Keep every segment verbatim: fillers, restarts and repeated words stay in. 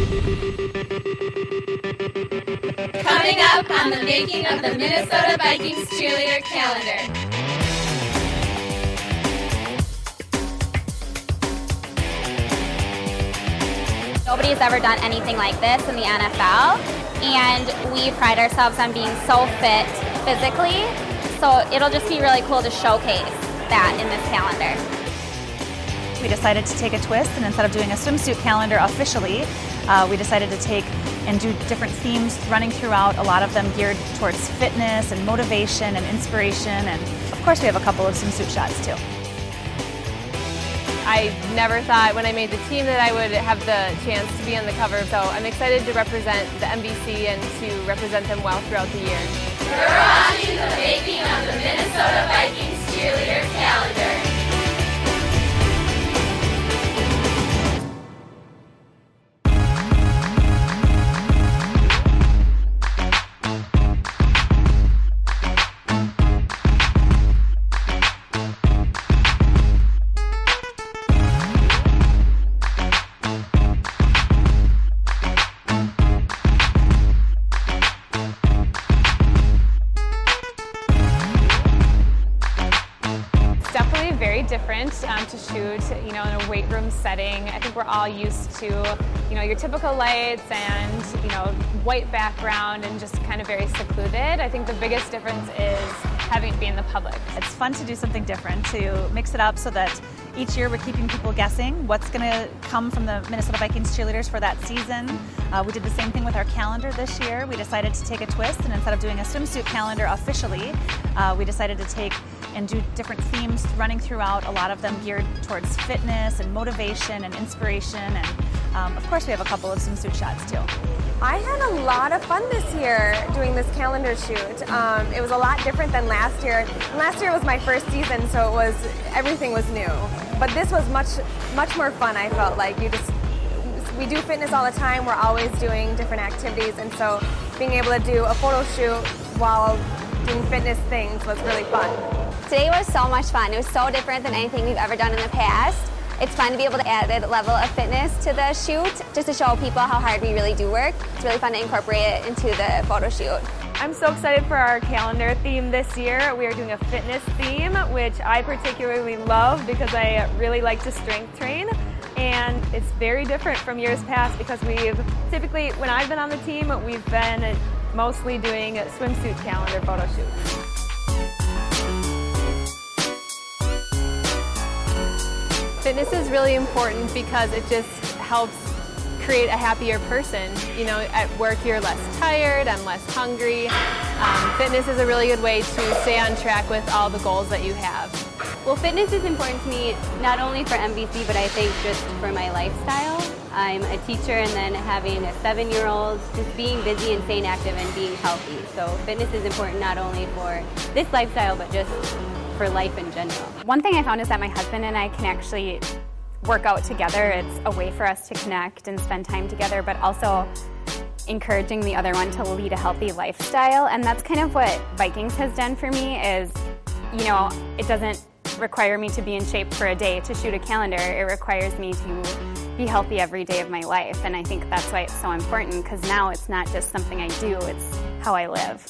Coming up on the making of the Minnesota Vikings cheerleader calendar. Nobody's ever done anything like this in the N F L, and we pride ourselves on being so fit physically, so it'll just be really cool to showcase that in this calendar. We decided to take a twist, and instead of doing a swimsuit calendar officially, uh, we decided to take and do different themes running throughout, a lot of them geared towards fitness and motivation and inspiration, and of course we have a couple of swimsuit shots too. I never thought when I made the team that I would have the chance to be on the cover, so I'm excited to represent the M V C and to represent them well throughout the year. You're watching the making of the Minnesota Vikings cheerleader calendar. Very different um, to shoot, you know, in a weight room setting. I think we're all used to, you know, your typical lights and, you know, white background and just kind of very secluded. I think the biggest difference is having to be in the public. It's fun to do something different, to mix it up so that each year we're keeping people guessing what's going to come from the Minnesota Vikings cheerleaders for that season. Uh, we did the same thing with our calendar this year. We decided to take a twist, and instead of doing a swimsuit calendar officially, uh, we decided to take and do different themes running throughout, a lot of them geared towards fitness and motivation and inspiration, and um, of course we have a couple of swimsuit shots too. I had a lot of fun this year doing this calendar shoot. Um, it was a lot different than last year. Last year was my first season, so it was everything was new. But this was much much more fun. I felt like you just we do fitness all the time. We're always doing different activities, and so being able to do a photo shoot while doing fitness things was really fun. Today was so much fun. It was so different than anything we've ever done in the past. It's fun to be able to add a level of fitness to the shoot, just to show people how hard we really do work. It's really fun to incorporate it into the photo shoot. I'm so excited for our calendar theme this year. We are doing a fitness theme, which I particularly love because I really like to strength train. And it's very different from years past because we've typically, when I've been on the team, we've been mostly doing swimsuit calendar photo shoots. Fitness is really important because it just helps create a happier person. You know, at work you're less tired, I'm less hungry. Um, fitness is a really good way to stay on track with all the goals that you have. Well, fitness is important to me not only for M V C, but I think just for my lifestyle. I'm a teacher, and then having a seven-year-old, just being busy and staying active and being healthy. So fitness is important not only for this lifestyle, but just for life in general. One thing I found is that my husband and I can actually work out together. It's a way for us to connect and spend time together, but also encouraging the other one to lead a healthy lifestyle. And that's kind of what Vikings has done for me is, you know, it doesn't require me to be in shape for a day to shoot a calendar. It requires me to be healthy every day of my life. And I think that's why it's so important, because now it's not just something I do, it's how I live.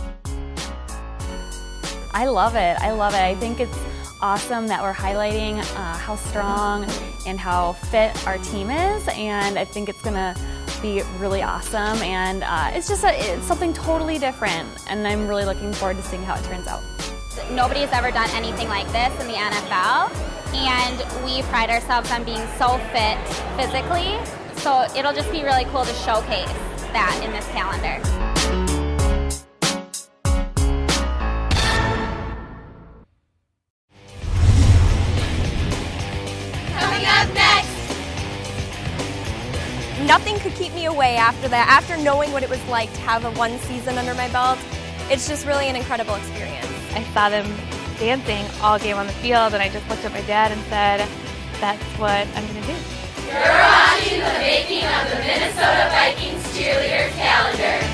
I love it. I love it. I think it's awesome that we're highlighting uh, how strong and how fit our team is, and I think it's going to be really awesome, and uh, it's just a, it's something totally different, and I'm really looking forward to seeing how it turns out. Nobody's ever done anything like this in the N F L, and we pride ourselves on being so fit physically, so it'll just be really cool to showcase that in this calendar. Nothing could keep me away after that. After knowing what it was like to have a one season under my belt, it's just really an incredible experience. I saw them dancing all game on the field, and I just looked at my dad and said, that's what I'm going to do. You're watching the making of the Minnesota Vikings cheerleader calendar.